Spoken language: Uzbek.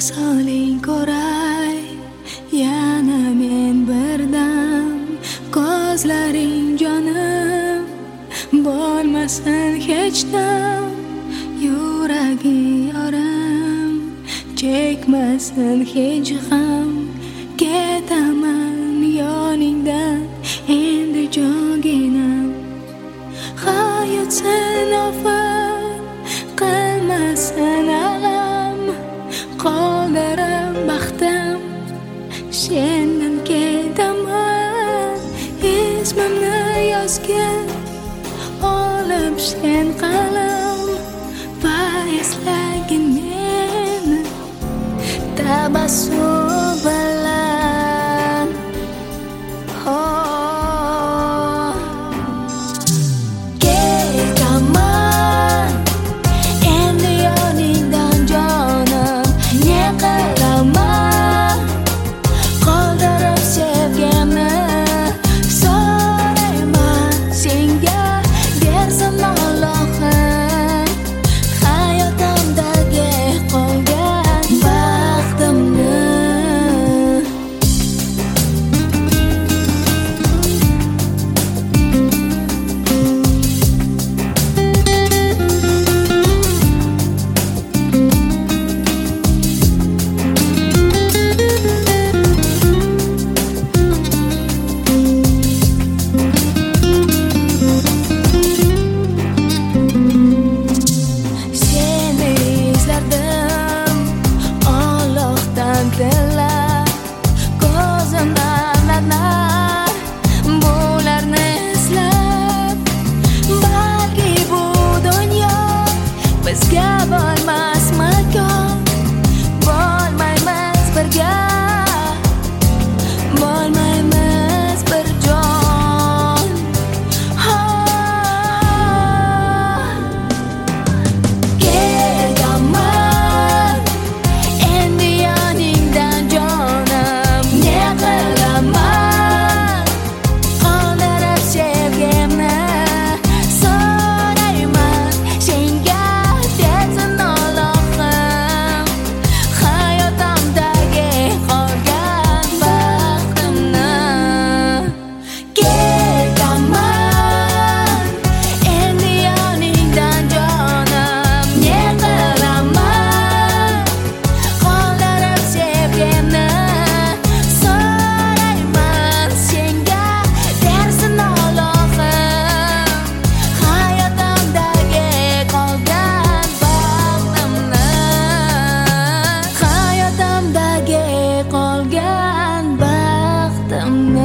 soling ko'ray, yana men birdam. Ko'zlaring jonim bo'lmasin hech dam. Yuragi yorim chekmasin hech g'am. Ketaman yoningdan endi jo'ginam. Hayot sen ofat qilmasin alam. Qoldirim baxtim sendan ketaman. Ismimni yozgan olib sen qalam. Va eslagin meni tabassum bilan. Ketaman endi yoningdan jonim. Ne qilaman qoldirib sevgimni. So'rayman senga bersin Allohim hayotimdagi qolgan baxtimni. Seni izlardim Allohdan tilab. Ko'zimdan nar bularni eslab. Balki bu dunyo bizga bo'lmas makon. Bo'lmaymiz birga, bo'lmaymiz bir jon. Ketaman endi yoningdan jonim. Ne qilaman qoldirib sevgimni. So'rayman senga bersin Allohim hayotimdagi qolgan baxtimni. Ketaman endi yoningdan jonim. Ne qilaman qoldirib sevgimni. So'rayman senga bersin Allohim hayotimdagi qolgan baxtimni. Hayotimdagi qolgan baxtimni.